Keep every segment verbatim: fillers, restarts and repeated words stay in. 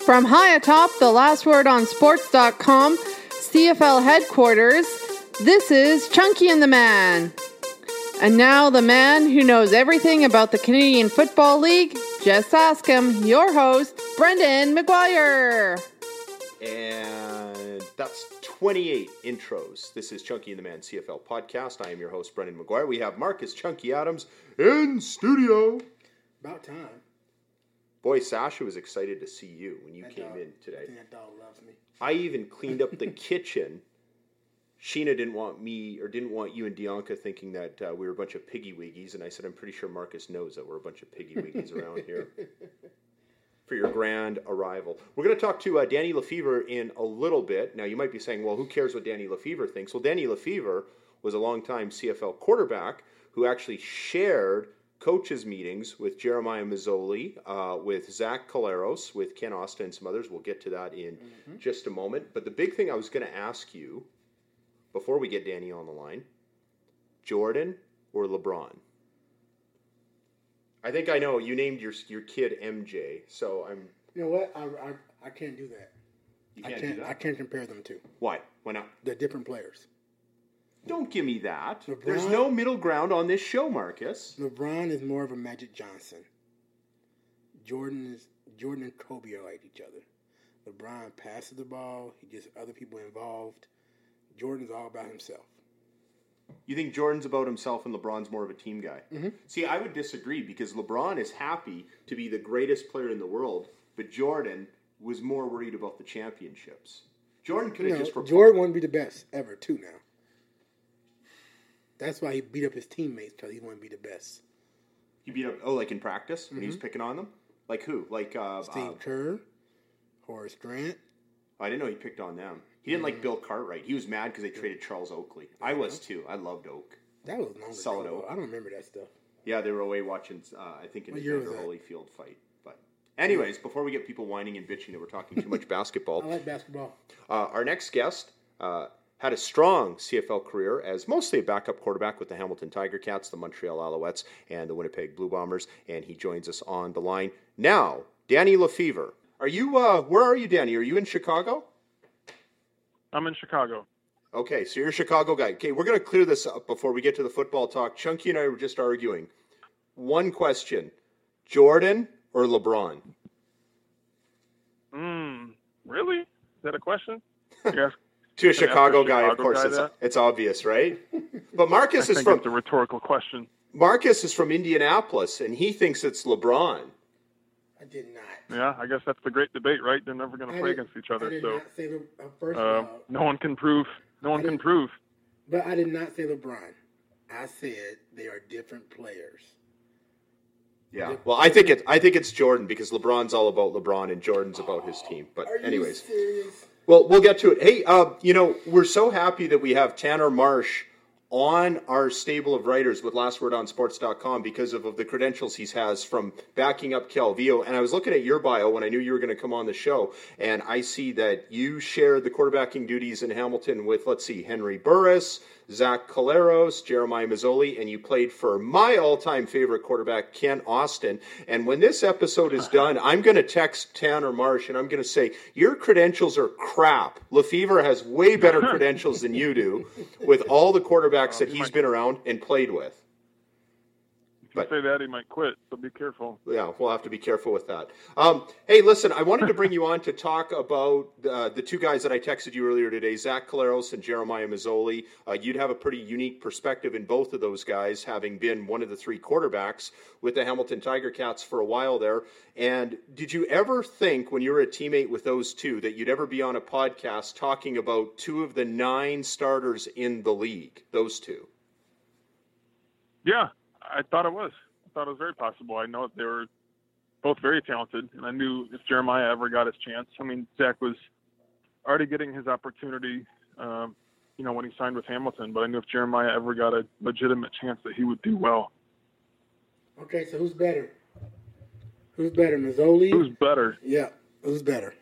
From high atop the last word on sports dot com C F L headquarters, this is Chunky and the Man. And now the man who knows everything about the Canadian Football League, just ask him, your host, Brendan McGuire. And that's twenty-eight intros. This is Chunky and the Man C F L podcast. I am your host, Brendan McGuire. We have Marcus Chunky Adams in studio. About time. Boy, Sasha was excited to see you when you that came dog, in today. I think that dog loves me. I even cleaned up the kitchen. Sheena didn't want me, or didn't want you and Dianca thinking that uh, we were a bunch of piggy wiggies, and I said, I'm pretty sure Marcus knows that we're a bunch of piggy wiggies around here. For your grand arrival. We're going to talk to uh, Danny Lefevre in a little bit. Now, you might be saying, well, who cares what Danny Lefevre thinks? Well, Danny Lefevre was a longtime C F L quarterback who actually shared coaches' meetings with Jeremiah Masoli, uh, with Zach Collaros, with Ken Austin and some others. We'll get to that in mm-hmm. just a moment. But the big thing I was going to ask you, before we get Danny on the line, Jordan or LeBron? I think I know. You named your your kid M J, so I'm... You know what? I, I, I can't do that. You can't, I can't do that? I can't compare them to. Why? Why not? They're different players. Don't give me that. LeBron, There's no middle ground on this show, Marcus. LeBron is more of a Magic Johnson. Jordan is Jordan and Kobe are like each other. LeBron passes the ball. He gets other people involved. Jordan's all about himself. You think Jordan's about himself and LeBron's more of a team guy? Mm-hmm. See, I would disagree because LeBron is happy to be the greatest player in the world, but Jordan was more worried about the championships. Jordan could have no, just... Rep- Jordan wanted to be the best ever, too, now. That's why he beat up his teammates, because he wanted to be the best. He beat up... Oh, like in practice? Mm-hmm. When he was picking on them? Like who? Like... Uh, Steve uh, Kerr, Horace Grant. I didn't know he picked on them. He didn't like Bill Cartwright. He was mad because they traded Charles Oakley. I was too. I loved Oak. That was long Solid ago. Oak. I don't remember that stuff. Yeah, they were away watching, uh, I think, an What year was Evander that? Holyfield fight. But anyways, before we get people whining and bitching that we're talking too much basketball, I like basketball. uh, our next guest uh, had a strong C F L career as mostly a backup quarterback with the Hamilton Tiger Cats, the Montreal Alouettes, and the Winnipeg Blue Bombers, and he joins us on the line now. Danny Lefevre. Are you, uh, where are you, Danny? Are you in Chicago? I'm in Chicago. Okay, so you're a Chicago guy. Okay, we're going to clear this up before we get to the football talk. Chunky and I were just arguing. One question, Jordan or LeBron? Mm, really? Is that a question? Yes. To a Chicago guy, Chicago of course. guy It's, that? it's obvious, right? But Marcus I is think from it's a rhetorical question. Marcus is from Indianapolis, and he thinks it's LeBron. I did not. Yeah, I guess that's the great debate, right? They're never going to I play did- against each other, I did so not say Le, uh, first uh, of all, no one can prove. No one I can didn't- prove. but I did not say LeBron. I said they are different players. Yeah. Well, I think it. I think it's Jordan because LeBron's all about LeBron and Jordan's about his team. But Are you anyways, serious? well, we'll get to it. Hey, uh, you know, we're so happy that we have Tanner Marsh on our stable of writers with last word on sports dot com because of, of the credentials he has from backing up Calvillo. And I was looking at your bio when I knew you were going to come on the show, and I see that you shared the quarterbacking duties in Hamilton with, let's see, Henry Burris, Zach Collaros, Jeremiah Masoli, and you played for my all-time favorite quarterback, Ken Austin. And when this episode is done, I'm going to text Tanner Marsh, and I'm going to say, your credentials are crap. Lefevre has way better credentials than you do with all the quarterbacks that he he's might- been around and played with. If you say that, he might quit, so be careful. Yeah, we'll have to be careful with that. Um, hey, listen, I wanted to bring you on to talk about uh, the two guys that I texted you earlier today, Zach Collaros and Jeremiah Masoli. Uh, you'd have a pretty unique perspective in both of those guys, having been one of the three quarterbacks with the Hamilton Tiger Cats for a while there. And did you ever think, when you were a teammate with those two, that you'd ever be on a podcast talking about two of the nine starters in the league, those two? Yeah. I thought it was. I thought it was very possible. I know that they were both very talented, and I knew if Jeremiah ever got his chance. I mean, Zach was already getting his opportunity, um, you know, when he signed with Hamilton, but I knew if Jeremiah ever got a legitimate chance that he would do well. Okay, so who's better? Who's better, Mazzoli? Who's better? Yeah, who's better?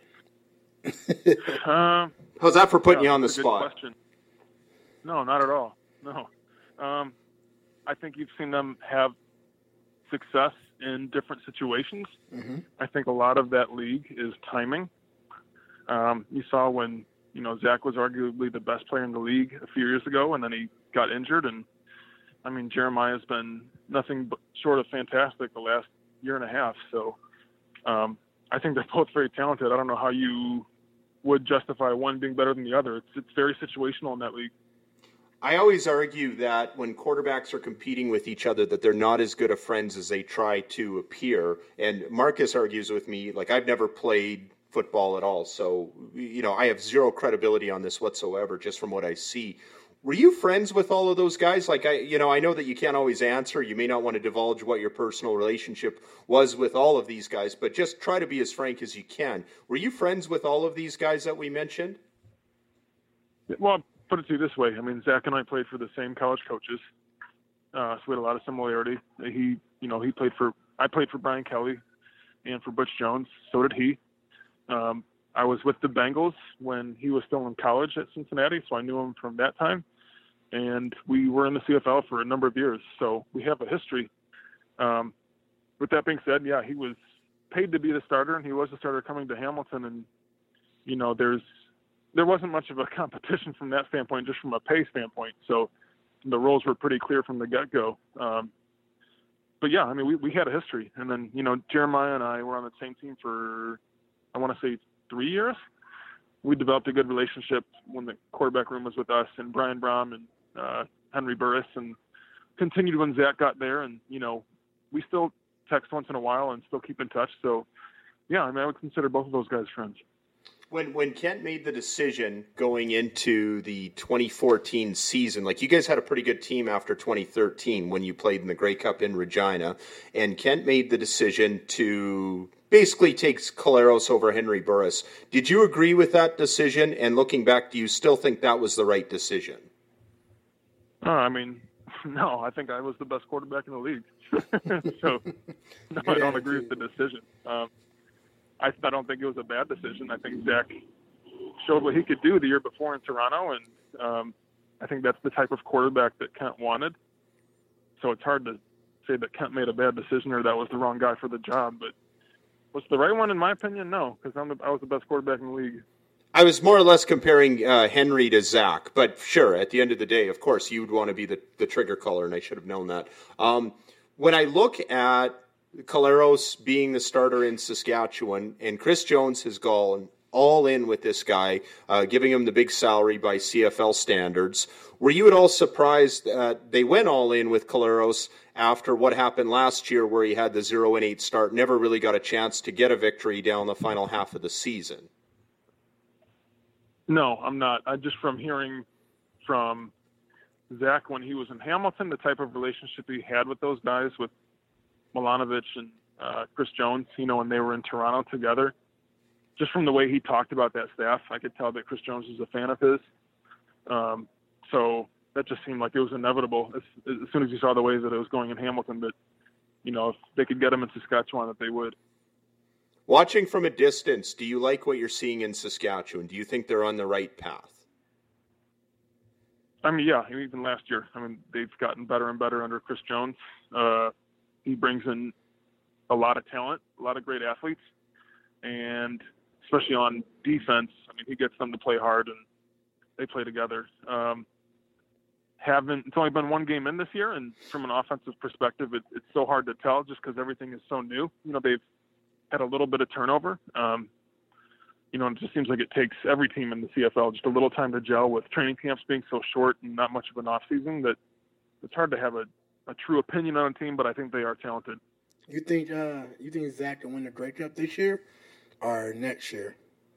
um, How's that for putting yeah, you on the that's a good spot? question. No, not at all. No. Um, I think you've seen them have success in different situations. Mm-hmm. I think a lot of that league is timing. Um, you saw when, you know, Zach was arguably the best player in the league a few years ago, and then he got injured. And, I mean, Jeremiah's been nothing but short of fantastic the last year and a half. So um, I think they're both very talented. I don't know how you would justify one being better than the other. It's, it's very situational in that league. I always argue that when quarterbacks are competing with each other, that they're not as good of friends as they try to appear. And Marcus argues with me, like, I've never played football at all. So, you know, I have zero credibility on this whatsoever, just from what I see. Were you friends with all of those guys? Like, I, you know, I know that you can't always answer. You may not want to divulge what your personal relationship was with all of these guys, but just try to be as frank as you can. Were you friends with all of these guys that we mentioned? Well, put it to you this way. I mean, Zach and I played for the same college coaches, uh, so we had a lot of similarity. He, you know, he played for, I played for Brian Kelly and for Butch Jones. So did he. Um, I was with the Bengals when he was still in college at Cincinnati, so I knew him from that time. And we were in the C F L for a number of years, so we have a history. Um, with that being said, yeah, he was paid to be the starter, and he was the starter coming to Hamilton. And, you know, there's, there wasn't much of a competition from that standpoint, just from a pay standpoint. So the roles were pretty clear from the get-go. Um, but, yeah, I mean, we, we had a history. And then, you know, Jeremiah and I were on the same team for, I want to say, three years. We developed a good relationship when the quarterback room was with us and Brian Brom and uh, Henry Burris, and continued when Zach got there. And, you know, we still text once in a while and still keep in touch. So, yeah, I mean, I would consider both of those guys friends. When when Kent made the decision going into the twenty fourteen season, like, you guys had a pretty good team after twenty thirteen when you played in the Grey Cup in Regina, and Kent made the decision to basically take Collaros over Henry Burris. Did you agree with that decision? And looking back, do you still think that was the right decision? Uh, I mean, no, I think I was the best quarterback in the league. So, no, I don't agree with the decision. Um, I, I don't think it was a bad decision. I think Zach showed what he could do the year before in Toronto, and um, I think that's the type of quarterback that Kent wanted. So it's hard to say that Kent made a bad decision or that was the wrong guy for the job. But was the right one, in my opinion? No, because I'm the, I was the best quarterback in the league. I was more or less comparing uh, Henry to Zach, but sure, at the end of the day, of course, you would want to be the, the trigger caller, and I should have known that. Um, when I look at Collaros being the starter in Saskatchewan, and Chris Jones has gone all in with this guy, uh, giving him the big salary by C F L standards, were you at all surprised that they went all in with Collaros after what happened last year where he had the zero and eight start, never really got a chance to get a victory down the final half of the season? No, I'm not. I just from hearing from Zach when he was in Hamilton, the type of relationship he had with those guys, with Milanovic and uh, Chris Jones, you know, when they were in Toronto together, just from the way he talked about that staff, I could tell that Chris Jones was a fan of his. Um, so that just seemed like it was inevitable as, as soon as you saw the ways that it was going in Hamilton, that, you know, if they could get him in Saskatchewan, that they would. Watching from a distance, do you like what you're seeing in Saskatchewan? Do you think they're on the right path? I mean, yeah, even last year. I mean, they've gotten better and better under Chris Jones. Uh, he brings in a lot of talent, a lot of great athletes, and especially on defense, I mean, he gets them to play hard, and they play together. Um, haven't it's only been one game in this year, and from an offensive perspective, it, it's so hard to tell just because everything is so new. You know, they've had a little bit of turnover. Um, you know, it just seems like it takes every team in the C F L just a little time to gel, with training camps being so short and not much of an off season, that it's hard to have a, a true opinion on a team, but I think they are talented. You think uh, you think Zach can win the Grey Cup this year or next year?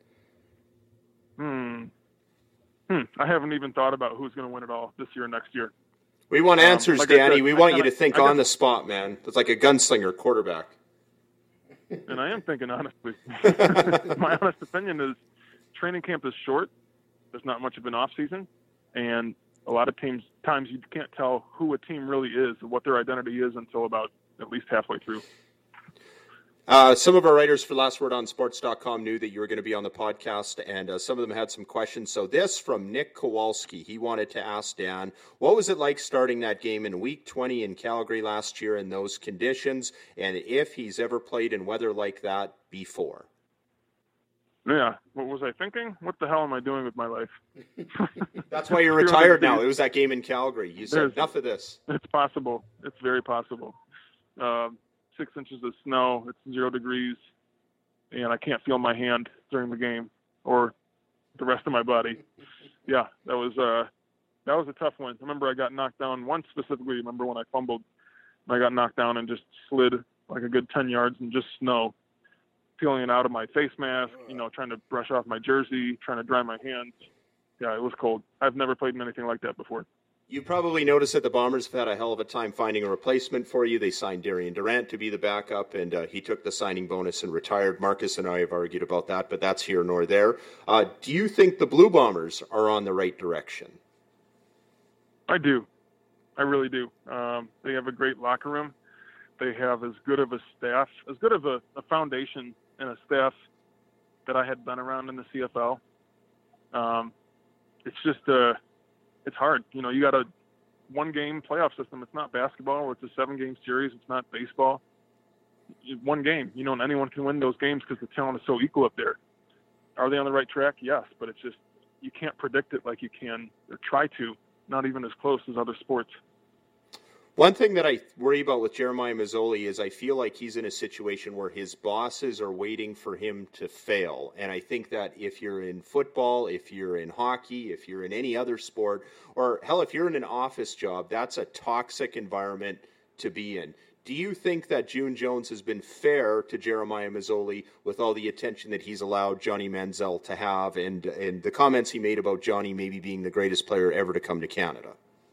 Hmm. Hmm. I haven't even thought about who's going to win it all this year or next year. We want answers, um, like Danny. Said, we want kinda, you to think on the spot, man. It's like a gunslinger quarterback. And I am thinking honestly. My honest opinion is training camp is short. There's not much of an off season, and a lot of teams times you can't tell who a team really is, what their identity is, until about at least halfway through. Uh, some of our writers for last word on sports dot com knew that you were going to be on the podcast, and uh, some of them had some questions. So this from Nick Kowalski. He wanted to ask Dan, what was it like starting that game in week twenty in Calgary last year in those conditions, and if he's ever played in weather like that before? Yeah, what was I thinking? What the hell am I doing with my life? That's why you're retired now. It was that game in Calgary. You said, There's, enough of this. It's possible. It's very possible. Um, six inches of snow, it's zero degrees, and I can't feel my hand during the game or the rest of my body. Yeah, that was uh, that was a tough one. I remember I got knocked down once specifically. Remember when I fumbled, I got knocked down and just slid like a good ten yards in just snow, peeling it out of my face mask, you know, trying to brush off my jersey, trying to dry my hands. Yeah, it was cold. I've never played in anything like that before. You probably noticed that the Bombers have had a hell of a time finding a replacement for you. They signed Darian Durant to be the backup, and uh, he took the signing bonus and retired. Marcus and I have argued about that, but that's here nor there. Uh, do you think the Blue Bombers are on the right direction? I do. I really do. Um, they have a great locker room. They have as good of a staff, as good of a, a foundation and a staff that I had been around in the C F L. Um, it's just uh, it's hard. You know, you got a one-game playoff system. It's not basketball where it's a seven-game series. It's not baseball. One game, you know, and anyone can win those games because the talent is so equal up there. Are they on the right track? Yes, but it's just you can't predict it like you can or try to, not even as close as other sports. One thing that I worry about with Jeremiah Masoli is I feel like he's in a situation where his bosses are waiting for him to fail. And I think that if you're in football, if you're in hockey, if you're in any other sport, or hell, if you're in an office job, that's a toxic environment to be in. Do you think that June Jones has been fair to Jeremiah Masoli with all the attention that he's allowed Johnny Manziel to have and, and the comments he made about Johnny maybe being the greatest player ever to come to Canada?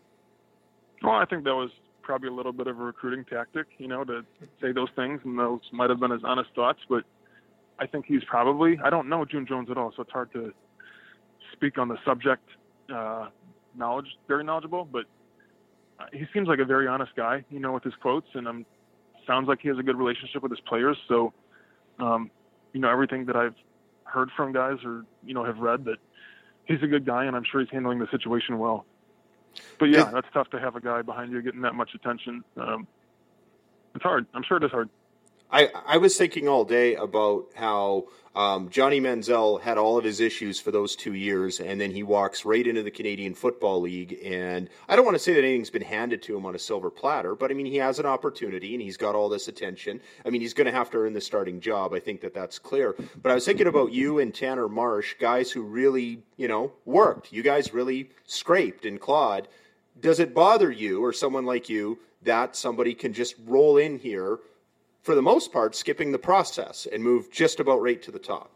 Well, I think that was probably a little bit of a recruiting tactic, you know, to say those things, and those might have been his honest thoughts, but I think he's probably, I don't know June Jones at all, so it's hard to speak on the subject, uh, knowledge, very knowledgeable, but uh, he seems like a very honest guy, you know, with his quotes, and um, sounds like he has a good relationship with his players, so, um, you know, everything that I've heard from guys or, you know, have read, that he's a good guy, and I'm sure he's handling the situation well. But yeah, that's tough to have a guy behind you getting that much attention. Um, it's hard. I'm sure it is hard. I, I was thinking all day about how um, Johnny Manziel had all of his issues for those two years, and then he walks right into the Canadian Football League. And I don't want to say that anything's been handed to him on a silver platter, but I mean, he has an opportunity, and he's got all this attention. I mean, he's going to have to earn the starting job. I think that that's clear. But I was thinking about you and Tanner Marsh, guys who really, you know, worked. You guys really scraped and clawed. Does it bother you or someone like you that somebody can just roll in here, for the most part, skipping the process and move just about right to the top?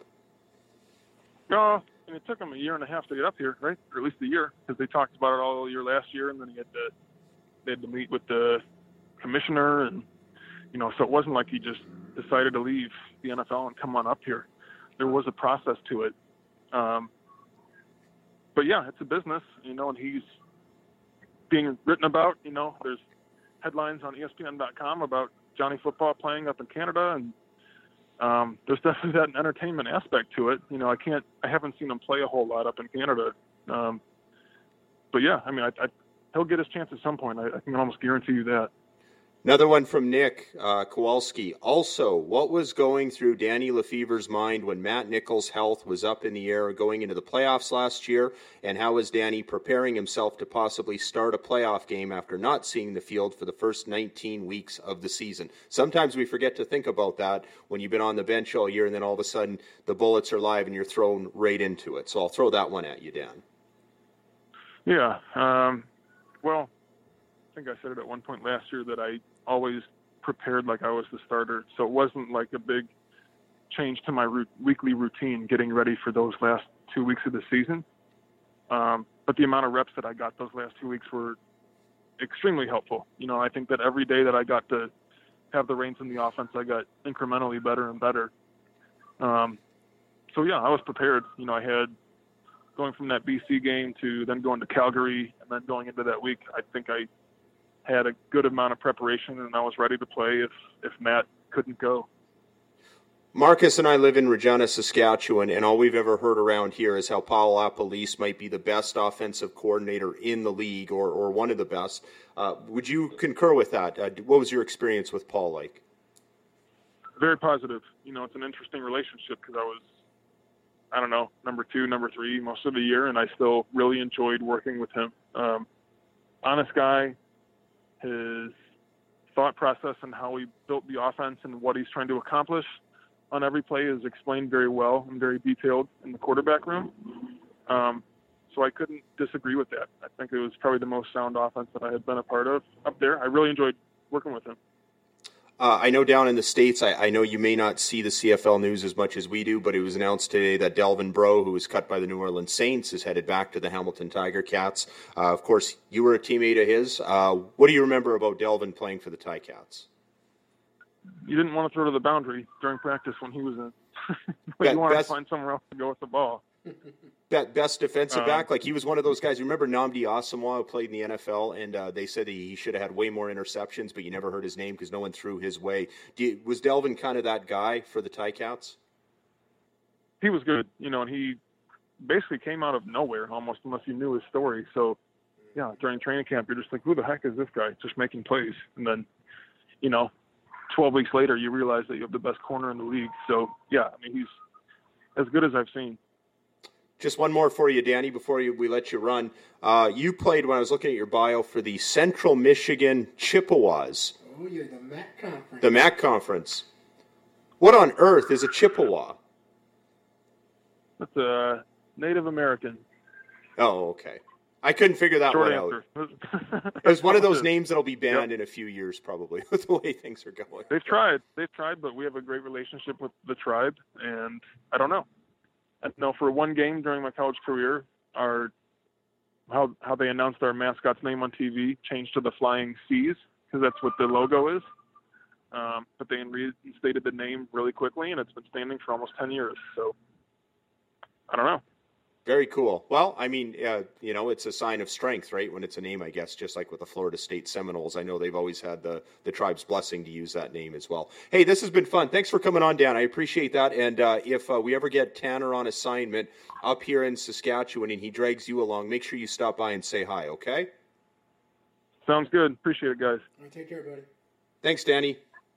No, and it took him a year and a half to get up here, right? Or at least a year, because they talked about it all year last year, and then he had to they had to meet with the commissioner, and you know, so it wasn't like he just decided to leave the N F L and come on up here. There was a process to it. Um, but yeah, it's a business, you know, and he's being written about. You know, there's headlines on E S P N dot com about Johnny Football playing up in Canada, and um, there's definitely that entertainment aspect to it. You know, I can't, I haven't seen him play a whole lot up in Canada, um, but yeah, I mean, I, I, he'll get his chance at some point. I, I can almost guarantee you that. Another one from Nick uh, Kowalski. Also, what was going through Danny Lefevre's mind when Matt Nichols' health was up in the air going into the playoffs last year, and how was Danny preparing himself to possibly start a playoff game after not seeing the field for the first nineteen weeks of the season? Sometimes we forget to think about that when you've been on the bench all year, and then all of a sudden the bullets are live and you're thrown right into it. So I'll throw that one at you, Dan. Yeah. Um, well, I think I said it at one point last year that I always prepared like I was the starter. So it wasn't like a big change to my ro- weekly routine getting ready for those last two weeks of the season. Um, but the amount of reps that I got those last two weeks were extremely helpful. You know, I think that every day that I got to have the reins in the offense, I got incrementally better and better. Um, so yeah, I was prepared. You know, I had going from that B C game to then going to Calgary and then going into that week, I think I had a good amount of preparation, and I was ready to play if, if Matt couldn't go. Marcus and I live in Regina, Saskatchewan, and all we've ever heard around here is how Paul LaPolice might be the best offensive coordinator in the league, or, or one of the best. Uh, would you concur with that? Uh, what was your experience with Paul like? Very positive. You know, it's an interesting relationship because I was, I don't know, number two, number three most of the year, and I still really enjoyed working with him. Um, honest guy. His thought process and how he built the offense and what he's trying to accomplish on every play is explained very well and very detailed in the quarterback room. Um, so I couldn't disagree with that. I think it was probably the most sound offense that I had been a part of up there. I really enjoyed working with him. Uh, I know down in the States, I, I know you may not see the C F L news as much as we do, but it was announced today that Delvin Breaux, who was cut by the New Orleans Saints, is headed back to the Hamilton Tiger Cats. Uh, of course, you were a teammate of his. Uh, what do you remember about Delvin playing for the Ticats? You didn't want to throw to the boundary during practice when he was in. But you wanted best, to find somewhere else to go with the ball. Best defensive um, back? Like, he was one of those guys. You remember Nnamdi Asomugha, who played in the N F L, and uh, they said he should have had way more interceptions, but you never heard his name because no one threw his way. Do you, was Delvin kind of that guy for the Ticats? He was good, you know, and he basically came out of nowhere almost, unless you knew his story. So, yeah, during training camp, you're just like, who the heck is this guy just making plays? And then, you know, twelve weeks later, you realize that you have the best corner in the league. So, yeah, I mean, he's as good as I've seen. Just one more for you, Danny, before you, we let you run. Uh, you played, when I was looking at your bio, for the Central Michigan Chippewas. Oh, yeah, the M A C Conference. The M A C Conference. What on earth is a Chippewa? That's a Native American. Oh, okay. I couldn't figure that Short one answer. out. It was one of those It names that'll be banned Yep. in a few years, probably, with the way things are going. They've tried. They've tried, but we have a great relationship with the tribe, and I don't know. I know for one game during my college career, our how how they announced our mascot's name on T V changed to the Flying C's because that's what the logo is. Um, but they reinstated the name really quickly, and it's been standing for almost ten years. So I don't know. Very cool. Well, I mean, uh, you know, it's a sign of strength, right? When it's a name, I guess, just like with the Florida State Seminoles. I know they've always had the, the tribe's blessing to use that name as well. Hey, this has been fun. Thanks for coming on, Dan. I appreciate that. And uh, if uh, we ever get Tanner on assignment up here in Saskatchewan and he drags you along, make sure you stop by and say hi, okay? Sounds good. Appreciate it, guys. All right, take care, buddy. Thanks, Danny.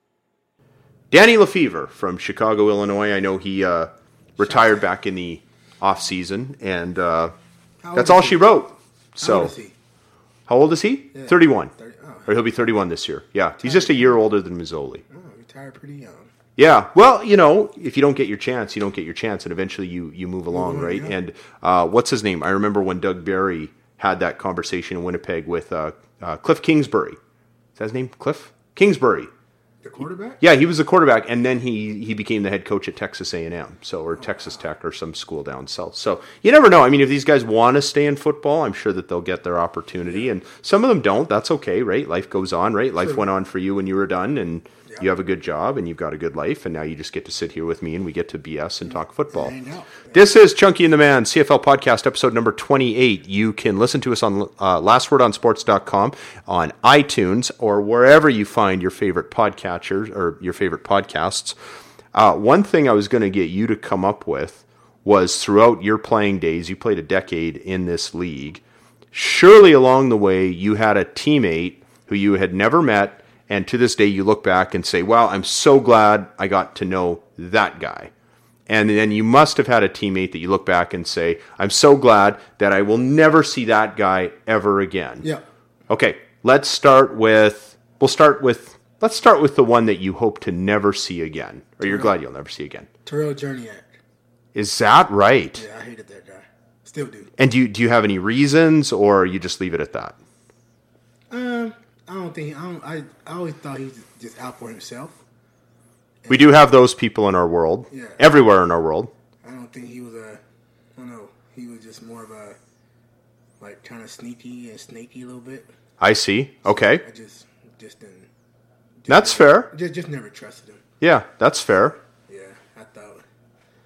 Danny Lefevre from Chicago, Illinois. I know he uh, retired back in the off season, and uh, that's all she wrote. So, how old is he? How old is he? Yeah. thirty-one. thirty, oh. Or he'll be thirty-one this year. Yeah, he's just a year older than Mazzoli. Oh, retired pretty young. Yeah, well, you know, if you don't get your chance, you don't get your chance, and eventually you, you move along, Mm-hmm, right? yeah. And uh, what's his name? I remember when Doug Barry had that conversation in Winnipeg with uh, uh, Cliff Kingsbury. Is that his name? Cliff Kingsbury. The quarterback? Yeah, he was the quarterback, and then he, he became the head coach at Texas A and M, so or Texas Tech or some school down south. So you never know. I mean, if these guys want to stay in football, I'm sure that they'll get their opportunity, and some of them don't. That's okay, right? Life goes on, right? Life Sure. went on for you when you were done, and Yeah. you have a good job, and you've got a good life, and now you just get to sit here with me, and we get to B S and talk football. Hang out. This is Chunky and the Man, C F L Podcast, episode number twenty-eight. You can listen to us on uh, last word on sports dot com, on iTunes, or wherever you find your favorite podcatchers or your favorite podcasts. Uh, one thing I was going to get you to come up with was throughout your playing days, you played a decade in this league. Surely along the way, you had a teammate who you had never met, and to this day you look back and say, wow, I'm so glad I got to know that guy. And then you must have had a teammate that you look back and say, I'm so glad that I will never see that guy ever again. Yeah. Okay, let's start with, we'll start with, let's start with the one that you hope to never see again, or you're glad you'll never see again. Terrell Jerniak. Is that right? Yeah, I hated that guy. Still do. And do you, do you have any reasons, or you just leave it at that? Um, I don't think, I don't, I, I always thought he was just out for himself. We do have those people in our world, Yeah. everywhere in our world. I don't think he was a, I don't know, he was just more of a, like, kind of sneaky and snaky a little bit. I see. Okay. I just, just didn't. Just That's fair. Just, just never trusted him. Yeah, that's fair. Yeah, I thought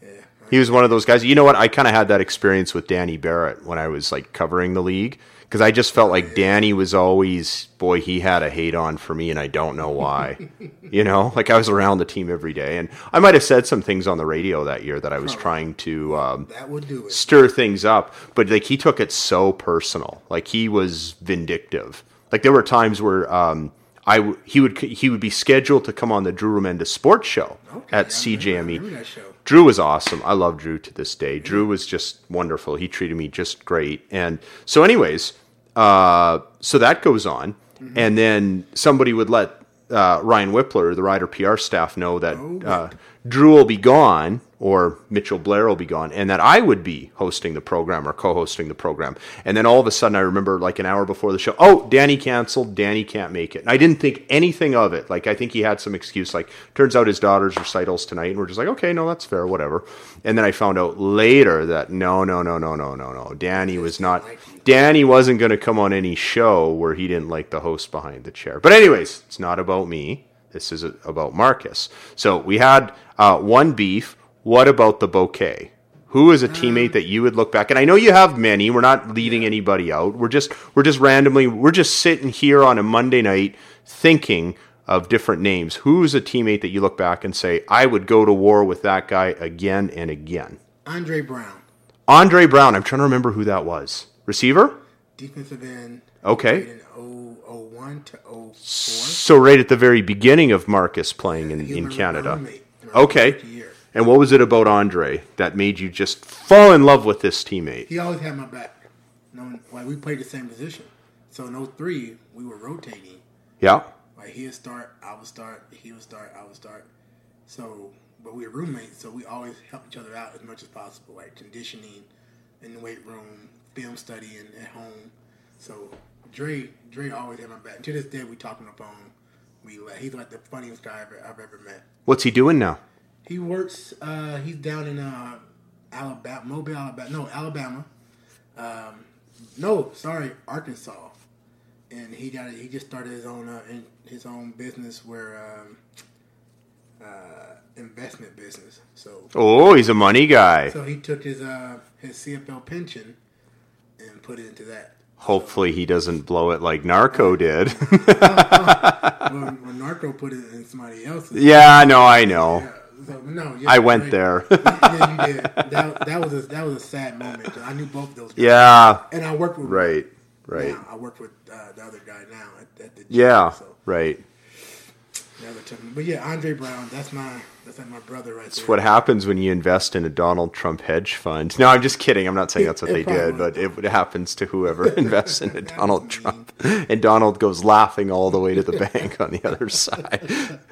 Yeah. He was one of those guys. You know what? I kind of had that experience with Danny Barrett when I was like covering the league, because I just felt like Danny was always, boy, he had a hate on for me, and I don't know why. You know, like I was around the team every day, and I might have said some things on the radio that year that I was trying to um, That would do it. stir things up, but like he took it so personal. Like he was vindictive. Like there were times where um, I w- he would he would be scheduled to come on the Drew Remenda Sports Show Okay, at I C J M E. remember that show. Drew was awesome. I love Drew to this day. Drew was just wonderful. He treated me just great. And so anyways, uh, so that goes on. Mm-hmm. And then somebody would let uh, Ryan Whippler, the Rider P R staff, know that uh, Drew will be gone, or Mitchell Blair will be gone, and that I would be hosting the program or co-hosting the program. And then all of a sudden I remember like an hour before the show, oh, Danny canceled, Danny can't make it. And I didn't think anything of it. Like I think he had some excuse, like turns out his daughter's recitals tonight, and we're just like, okay, no, that's fair, whatever. And then I found out later that no, no, no, no, no, no, no. Danny was not, Danny wasn't going to come on any show where he didn't like the host behind the chair. But anyways, it's not about me. This is about Marcus. So we had uh, one beef. What about the bouquet? Who is a teammate that you would look back? And I know you have many. We're not leaving anybody out. We're just we're just randomly we're just sitting here on a Monday night thinking of different names. Who's a teammate that you look back and say, I would go to war with that guy again and again? Andre Brown, Andre Brown. I'm trying to remember who that was. Receiver? defensive end. Okay. Played in oh oh one to oh four. So right at the very beginning of Marcus playing in, He was in my- my Canada. roommate in our Okay. first year. And what was it about Andre that made you just fall in love with this teammate? He always had my back. No, like we played the same position. So in oh three, we were rotating. Yeah. Like he would start, I would start, he would start, I would start. So, but we were roommates, so we always helped each other out as much as possible, like conditioning in the weight room, film studying at home. So Dre, Dre always had my back. To this day, we talk on the phone. We like, he's like the funniest guy I've ever, I've ever met. What's he doing now? He works. Uh, he's down in uh, Alabama, Mobile, Alabama. No, Alabama. Um, no, sorry, Arkansas. And he got. He just started his own uh, in, his own business where um, uh, investment business. So. Oh, he's a money guy. So he took his uh, his C F L pension and put it into that. Hopefully he doesn't blow it like Narco did. When, when Narco put it in somebody else's. Yeah, no, I know. Yeah, so, no, yeah, I went right. there. Yeah, you did. That, that was a that was a sad moment. I knew both of those guys. Yeah, And I worked with right, right. Now, I work with uh, the other guy now at, at the gym. Yeah, So right. the other took me. But yeah, Andre Brown. That's my that's like my brother right It's there. what happens when you invest in a Donald Trump hedge fund. No, I'm just kidding. I'm not saying that's what It they probably did, but would. it happens to whoever invests in a Donald Trump. And Donald goes laughing all the way to the bank on the other side.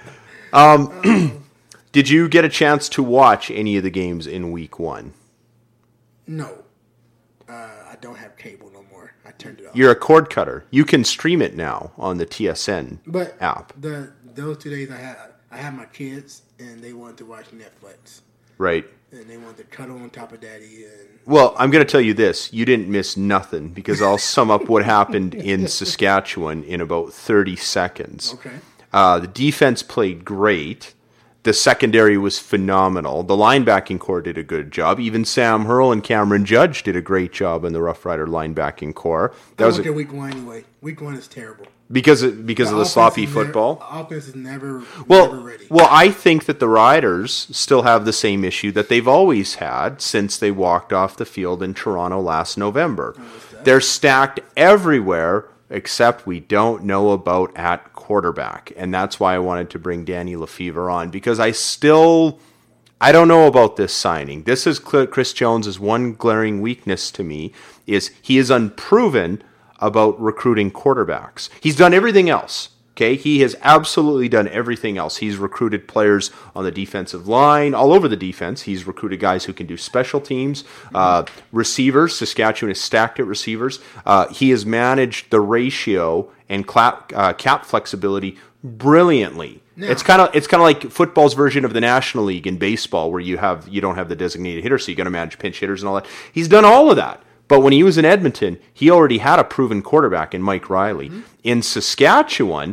Um, did you get a chance to watch any of the games in week one? No, uh, I don't have cable no more. I turned it off. You're a cord cutter. You can stream it now on the T S N but app. the those two days I had I had my kids and they wanted to watch Netflix Right. and they wanted to cuddle on top of daddy and Well, I'm going to tell you this. You didn't miss nothing because I'll sum up what happened in Saskatchewan in about thirty seconds. okay. Uh, the defense played great. The secondary was phenomenal. The linebacking core did a good job. Even Sam Hurl and Cameron Judge did a great job in the Rough Rider linebacking core. That I was went a, there week one anyway. Week one is terrible. because of, because of the offense sloppy is never- football. offense is never Well, never ready. well, I think that the Riders still have the same issue that they've always had since they walked off the field in Toronto last November. They're stacked everywhere except we don't know about at quarterback. And that's why I wanted to bring Danny Lefevre on because I still I don't know about this signing. This is Chris Jones's one glaring weakness to me is he is unproven about recruiting quarterbacks. He's done everything else. Okay, he has absolutely done everything else. He's recruited players on the defensive line, all over the defense. He's recruited guys who can do special teams, uh, receivers. Saskatchewan is stacked at receivers. Uh, he has managed the ratio and clap, uh, cap flexibility brilliantly. No. It's kind of it's kind of like football's version of the National League in baseball, where you have you don't have the designated hitter, so you got to manage pinch hitters and all that. He's done all of that. But when he was in Edmonton, he already had a proven quarterback in Mike Riley. Mm-hmm. In Saskatchewan,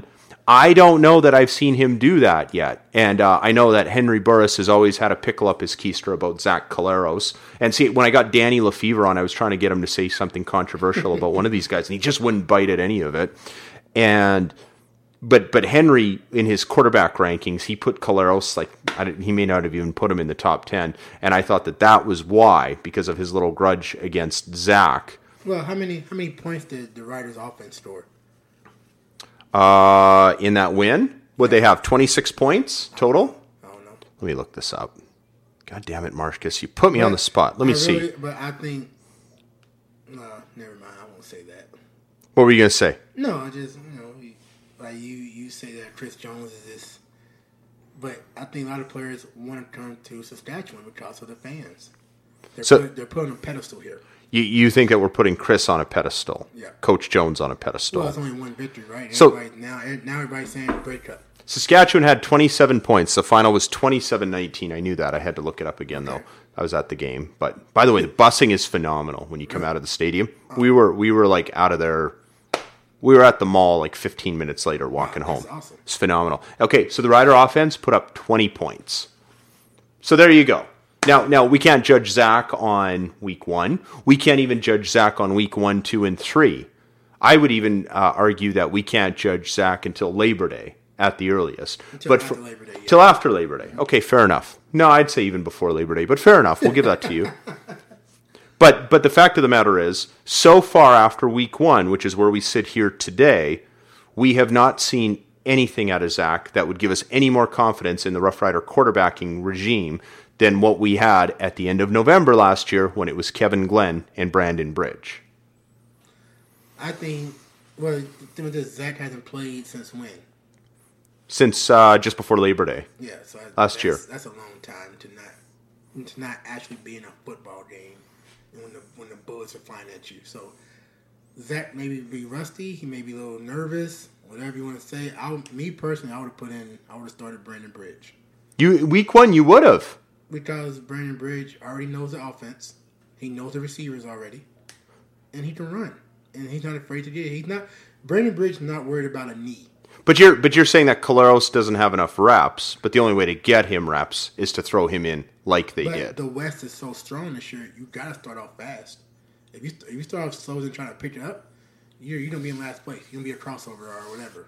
I don't know that I've seen him do that yet. And uh, I know that Henry Burris has always had to pickle up his keister about Zach Collaros. And see, when I got Danny Lefevre on, I was trying to get him to say something controversial about one of these guys, and he just wouldn't bite at any of it. And but but Henry, in his quarterback rankings, he put Collaros, like, I didn't, he may not have even put him in the top ten. And I thought that that was why, because of his little grudge against Zach. Well, how many how many points did the Riders' offense score? Uh, in that win, would they have twenty-six points total? I don't know. Let me look this up. God damn it, Marcus, you put me but, on the spot. Let me I see. really, but I think, no, never mind. I won't say that. What were you gonna say? No, I just you know, like you you say that Chris Jones is this, but I think a lot of players want to come to Saskatchewan because of the fans. They're So- put, they're put on a pedestal here. You you think that we're putting Chris on a pedestal? Yeah. Coach Jones on a pedestal. Well, it's only one victory, right? So- Everybody, now now everybody's saying Grey Cup. Saskatchewan had twenty-seven points. The final was twenty-seven nineteen. I knew that. I had to look it up again, though. I was at the game. But, by the way, the busing is phenomenal when you come out of the stadium. We were, we were like, out of there. We were at the mall, like, fifteen minutes later walking Wow, that's home. awesome. It's phenomenal. Okay, so the Rider offense put up twenty points. So there you go. Now, now we can't judge Zach on week one. We can't even judge Zach on week one, two, and three. I would even uh, argue that we can't judge Zach until Labor Day at the earliest. Until but after for, Labor Day, yeah. Till after Labor Day. Okay, fair enough. No, I'd say even before Labor Day, but fair enough. We'll give that to you. But but the fact of the matter is, so far after week one, which is where we sit here today, we have not seen anything out of Zach that would give us any more confidence in the Rough Rider quarterbacking regime than what we had at the end of November last year when it was Kevin Glenn and Brandon Bridge. I think. Well, the thing with this, Zach hasn't played since when? Since uh, just before Labor Day. Yeah, so I, Last that's, year. That's a long time to not to not actually be in a football game when the when the bullets are flying at you. So Zach maybe be rusty. He may be a little nervous. Whatever you want to say. I would, me personally, I would have put in. I would have started Brandon Bridge You week one, you would have. because Brandon Bridge already knows the offense. He knows the receivers already, and he can run. And he's not afraid to get. He's not. Brandon Bridge is not worried about a knee. But you're but you're saying that Collaros doesn't have enough reps, but the only way to get him reps is to throw him in like they But did. the West is so strong this year. You got to start off fast. If you if you start off slow and trying to pick it up, you're you're gonna be in last place. You're gonna be a crossover or whatever.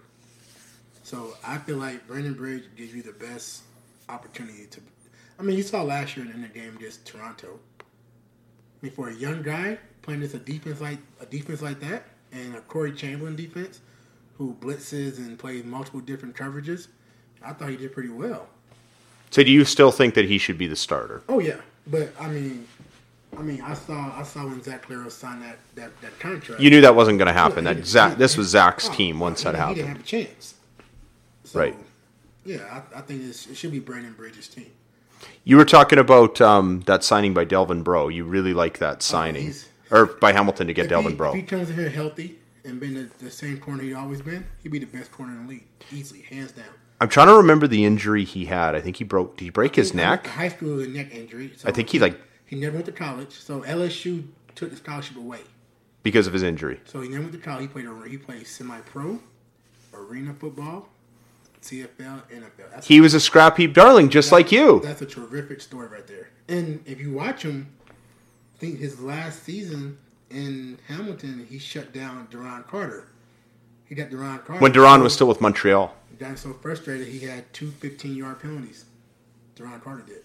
So I feel like Brandon Bridge gives you the best opportunity to. I mean, you saw last year in the game against Toronto. I mean, for a young guy playing this a defense like a defense like that, and a Corey Chamberlain defense who blitzes and plays multiple different coverages, I thought he did pretty well. So do you still think that he should be the starter? Oh yeah, but I mean, I mean, I saw I saw when Zach Collaros signed that, that, that contract. You knew that wasn't going to happen. Yeah, That he- Zach, he- this was Zach's oh, team once he, that He happened. didn't have a chance. So, Right. Yeah, I, I think it's, it should be Brandon Bridges' team. You were talking about um, that signing by Delvin Breaux. You really like that signing, he's- or by Hamilton to get If Delvin he, Breaux. if he comes in here healthy and been the, the same corner he's always been, he'd be the best corner in the league, easily, hands down. I'm trying to remember the injury he had. I think he broke. Did he break his He- neck? High school was a neck injury. So I think he like he never went to college. So L S U took the scholarship away. because of his injury. So he never went to college. He played a, he played semi-pro, arena football, C F L, N F L. That's He was a scrap heap darling, just like you. That's a terrific story right there. And if you watch him, I think his last season in Hamilton, he shut down Duron Carter. He got Duron Carter. When Duron was still with Montreal. He got so frustrated, he had two fifteen-yard penalties. Duron Carter did.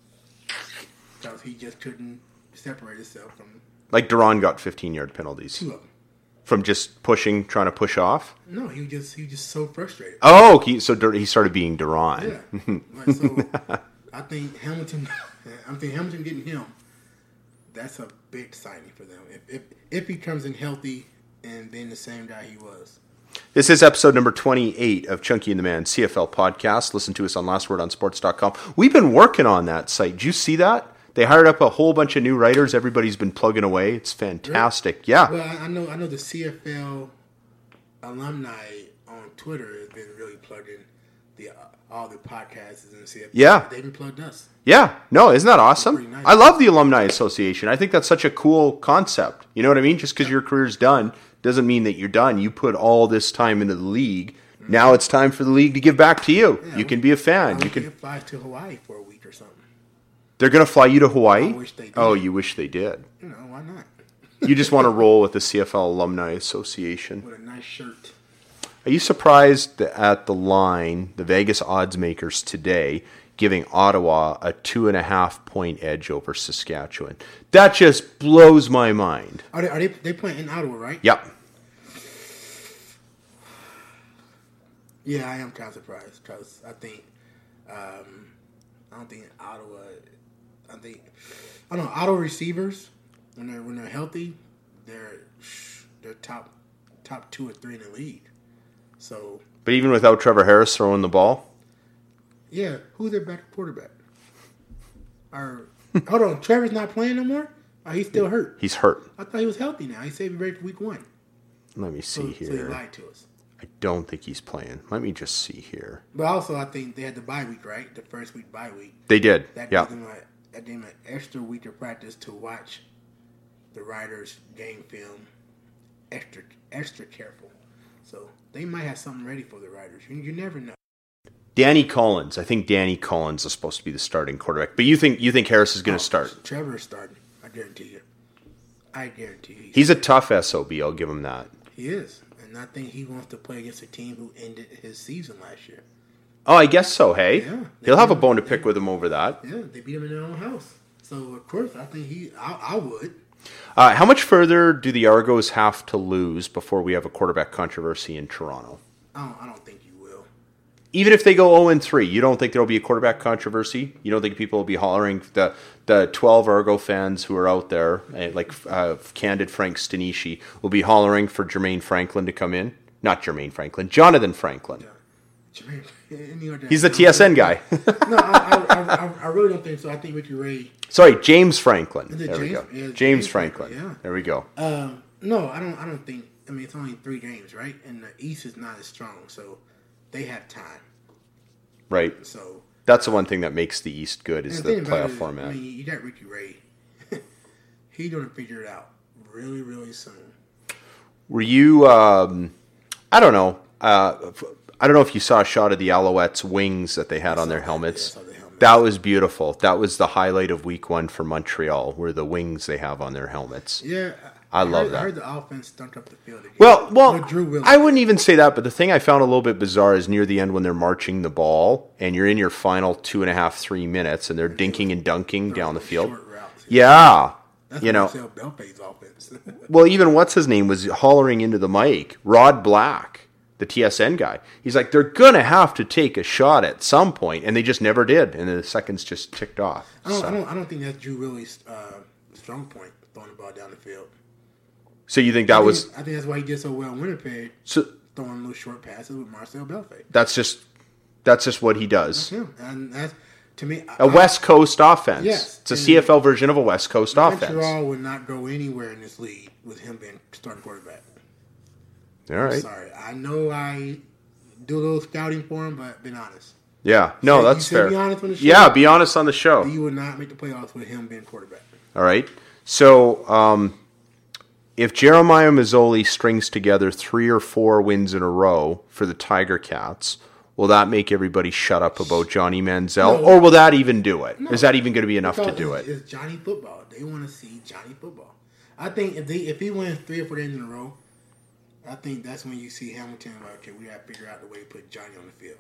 Because he just couldn't separate himself from Like Duron got fifteen-yard penalties two of them. from just pushing, trying to push off. No, he was just he was just so frustrated. Oh, he, so Dur- he started being Duron. Yeah. Like, so I think Hamilton, I think Hamilton getting him, that's a big signing for them. If if, if he comes in healthy and being the same guy he was. This is episode number twenty-eight of Chunky and the Man C F L podcast. Listen to us on last word on sports dot com. We've been working on that site. Did you see that? They hired up a whole bunch of new writers. Everybody's been plugging away. It's fantastic. Really? Yeah. Well, I, I know I know the C F L alumni on Twitter has been really plugging the uh, all the podcasts in the C F L. Yeah. They've been plugged us. Yeah. No, isn't that awesome? Pretty nice. I love the Alumni Association. I think that's such a cool concept. You know what I mean? Just because your career's done doesn't mean that you're done. You put all this time into the league Now it's time for the league to give back to you. Yeah, you can be a fan. I You can. fly to Hawaii for a week or something. They're going to fly you to Hawaii? I wish they did. Oh, you wish they did. You know, why not? You just want to roll with the C F L Alumni Association. With a nice shirt. Are you surprised at the line, the Vegas odds makers today, giving Ottawa a two and a half point edge over Saskatchewan? That just blows my mind. Are they, are they, they playing in Ottawa, right? Yep. Yeah, I am kind of surprised because I think, um, I don't think Ottawa, I think, I don't know, Ottawa receivers, when they're, when they're healthy, they're, they're top, top two or three in the league. So, But even without Trevor Harris throwing the ball? yeah, who's their better quarterback? Or, hold on, Trevor's not playing no more? Oh, he's still hurt. He's hurt. I thought he was healthy now. He said he's ready for week one. Let me So, see so he here. lied to us. I don't think he's playing. Let me just see here. But also, I think they had the bye week, right? The first week bye week. They did. That Yeah. gave them, a, that gave them an extra week of practice to watch the Riders' game film extra extra careful. So they might have something ready for the Riders. You, you never know. Danny Collins. I think Danny Collins is supposed to be the starting quarterback. But you think you think Harris is going to Oh, start? Trevor's starting. I guarantee you. I guarantee you. He's a tough S O B. I'll give him that. He is. And I think he wants to play against a team who ended his season last year. Oh, I guess so, hey? Yeah. He'll have a bone to pick with him over that. Yeah, they beat him in their own house. So, of course, I think he, I, I would. Uh, how much further do the Argos have to lose before we have a quarterback controversy in Toronto? I don't, I don't think you will. Even if they go oh and three, you don't think there will be a quarterback controversy? You don't think people will be hollering, the the twelve Argo fans who are out there, eh, like uh, candid Frank Stanishi, will be hollering for Jermaine Franklin to come in? Not Jermaine Franklin, Jonathan Franklin. Yeah. He's the T S N guy. No, I, I, I, I really don't think so. I think Ricky Ray. Sorry, James Franklin. Is it There we James? go. Yeah, James, James Franklin. Franklin, yeah. There we go. Um, no, I don't. I don't think. I mean, it's only three games, right? And the East is not as strong, so they have time. Right. So That's the one thing that makes the East good is and the thing about playoff it is, format. I mean, you got Ricky Ray. He's gonna figure it out really, really soon. Were you, um, I don't know, uh, I don't know if you saw a shot of the Alouettes' wings that they had on their that, helmets. yeah, I saw the helmets. That was beautiful. That was the highlight of week one for Montreal, were the wings they have on their helmets. Yeah, I love heard, that. I heard the offense stunk up the field again. Well, well, With Drew Willis. I wouldn't even say that, but the thing I found a little bit bizarre is near the end when they're marching the ball and you're in your final two and a half, three minutes and they're dinking and dunking down the field. Short routes. Yeah. That's You know, Marcel Belpay's offense. well, even what's his name was hollering into the mic, Rod Black, the T S N guy. He's like, they're going to have to take a shot at some point, and they just never did, and the seconds just ticked off. I don't, So, I don't. I don't think that's Drew Willis' uh, strong point, throwing the ball down the field. so you think that I think, was I think that's why he did so well in Winnipeg, so? throwing little short passes with Marcel Belpay. That's just that's just what he does. Yeah, and that's to me A I, West Coast offense. Yes, It's a and C F L version of a West Coast offense. Montreal would not go anywhere in this league with him being starting quarterback. All right. Sorry, I know I do a little scouting for him, but being honest, Yeah. No, Say- that's you say fair. be honest on the show? Yeah, be honest on the show. you would not make the playoffs with him being quarterback. All right. So, um, if Jeremiah Mazzoli strings together three or four wins in a row for the Tiger Cats, will that make everybody shut up about Johnny Manziel? No. Or will that even do it? No. Is that even going to be enough to Because do it's, it? It's Johnny football. They want to see Johnny football. I think if they if he wins three or four games in a row, I think that's when you see Hamilton like, okay, we got to figure out the way to put Johnny on the field.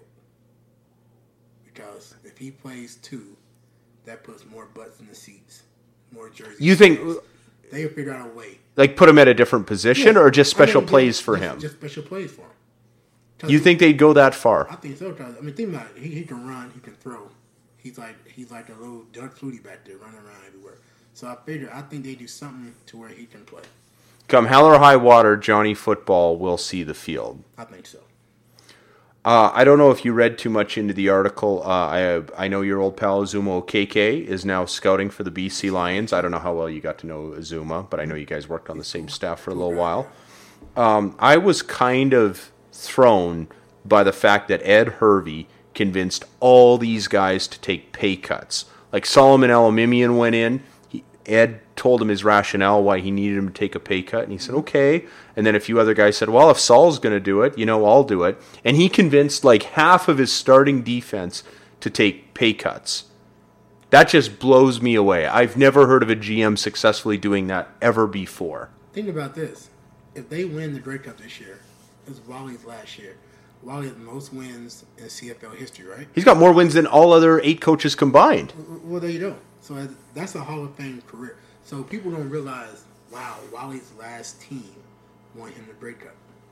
Because if he plays two, that puts more butts in the seats, more jerseys. You think, they'll figure out a way? like, put him at a different position Yeah. or just I mean, special just- plays for just- him? Just special plays for him. 'Cause You think they'd go that far? I think so. Cause, I mean, think about it. He, he can run. He can throw. He's like he's like a little Doug Flutie back there, running around everywhere. So I figure I think they do something to where he can play. Come hell or high water, Johnny Football will see the field. I think so. Uh, I don't know if you read too much into the article. Uh, I I know your old pal Azuma Okeke is now scouting for the B C Lions. I don't know how well you got to know Azuma, but I know you guys worked on the same staff for a little while. Um, I was kind of thrown by the fact that Ed Hervey convinced all these guys to take pay cuts. Like Solomon Elamimian went in. He, Ed told him his rationale why he needed him to take a pay cut, and he said, okay. And then a few other guys said, well, if Saul's going to do it, you know, I'll do it. And he convinced like half of his starting defense to take pay cuts. That just blows me away. I've never heard of a G M successfully doing that ever before. Think about this. If they win the Grey Cup this year, it was Wally's last year. Wally had the most wins in C F L history, right? He's got more wins than all other eight coaches combined. Well, there you go. So that's a Hall of Fame career. So people don't realize, wow, Wally's last team won him the Grey Cup.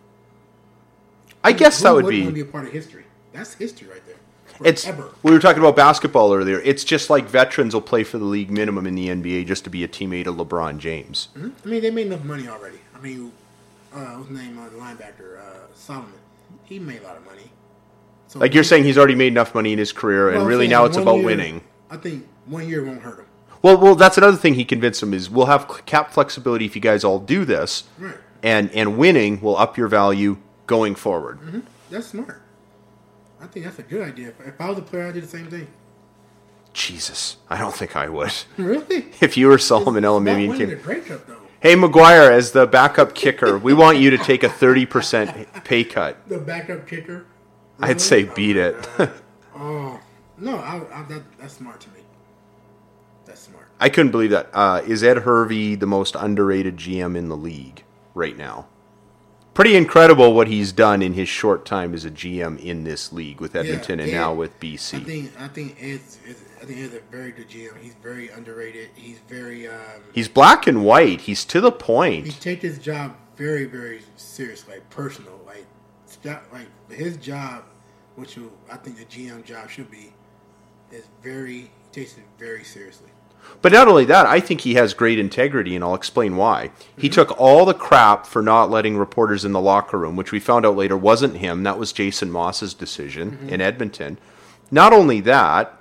I guess that would be... want to be a part of history. That's history right there. It's, we were talking about basketball earlier. It's just like veterans will play for the league minimum in the N B A just to be a teammate of LeBron James. Mm-hmm. I mean, they made enough money already. I mean, uh, what's his name, uh, the linebacker, uh, Solomon, he made a lot of money. So like you're saying he's already made enough money in his career, and well, really now it's about year, winning. I think one year won't hurt him. Well, well, that's another thing he convinced him is we'll have cap flexibility if you guys all do this, right. and, and winning will up your value going forward. Mm-hmm. That's smart. I think that's a good idea. If I was a player, I'd do the same thing. Jesus, I don't think I would. Really? If you were Solomon It's Elamimian, not winning the Grey Cup, though. hey McGuire, as the backup kicker, we want you to take a thirty percent pay cut. The backup kicker. Really? I'd say beat oh, it. oh no, I, I, that, that's smart to me. That's smart. I couldn't believe that. Uh, is Ed Hervey the most underrated G M in the league right now? Pretty incredible what he's done in his short time as a G M in this league with Edmonton yeah, and Ed, now with B C. I think I think Ed's, I think Ed's a very good G M. He's very underrated. He's very um, he's black and white. He's to the point. He takes his job very very seriously, like personal. Like like his job, which I think the G M job should be, is very he takes it very seriously. But not only that, I think he has great integrity, and I'll explain why. He mm-hmm. took all the crap for not letting reporters in the locker room, which we found out later wasn't him. That was Jason Moss's decision mm-hmm. in Edmonton. Not only that,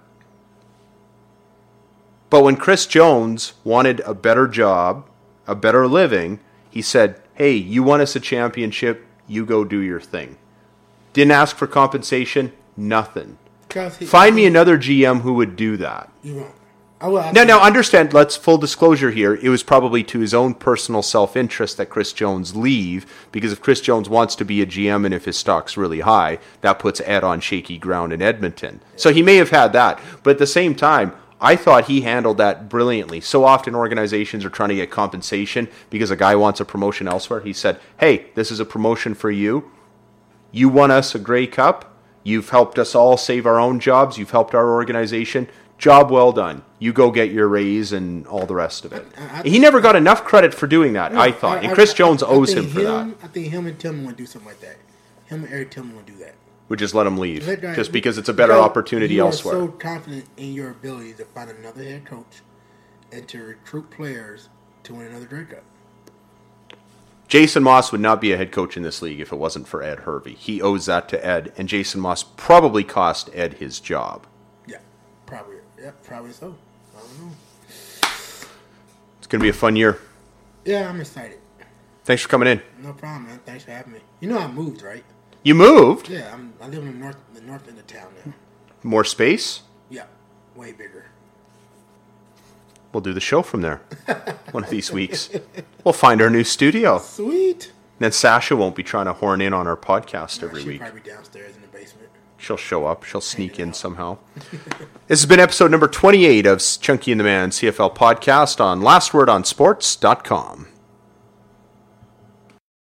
but when Chris Jones wanted a better job, a better living, he said, hey, you won us a championship, you go do your thing. Didn't ask for compensation, nothing. He, Find me another G M who would do that. You won't. Oh, well, now, now, understand, let's full disclosure here, it was probably to his own personal self-interest that Chris Jones leave, because if Chris Jones wants to be a G M and if his stock's really high, that puts Ed on shaky ground in Edmonton. Yeah. So he may have had that, but at the same time, I thought he handled that brilliantly. So often organizations are trying to get compensation because a guy wants a promotion elsewhere. He said, hey, this is a promotion for you. You won us a Grey Cup. You've helped us all save our own jobs. You've helped our organization. Job well done. You go get your raise and all the rest of it. I, I, he never got enough credit for doing that, no, I thought. I, and Chris I, Jones owes him for him, that. I think him and Tillman would do something like that. Him and Eric Tillman would do that. Would just let him leave, let guy, just because it's a better opportunity you elsewhere. You are so confident in your ability to find another head coach and to recruit players to win another Grey Cup. Jason Moss would not be a head coach in this league if it wasn't for Ed Hervey. He owes that to Ed, and Jason Moss probably cost Ed his job. Yeah, probably. Yeah, probably so. I don't know. It's going to be a fun year. Yeah, I'm excited. Thanks for coming in. No problem, man. Thanks for having me. You know I moved, right? You moved? Yeah, I'm, I live in the north, the north end of town now. More space? Yeah, way bigger. We'll do the show from there one of these weeks. We'll find our new studio. Sweet. Then Sasha won't be trying to horn in on our podcast no, every she'll week. She'll probably be downstairs in the basement. She'll show up. She'll sneak in somehow. This has been episode number twenty-eight of Chunky and the Man C F L podcast on last word on sports dot com.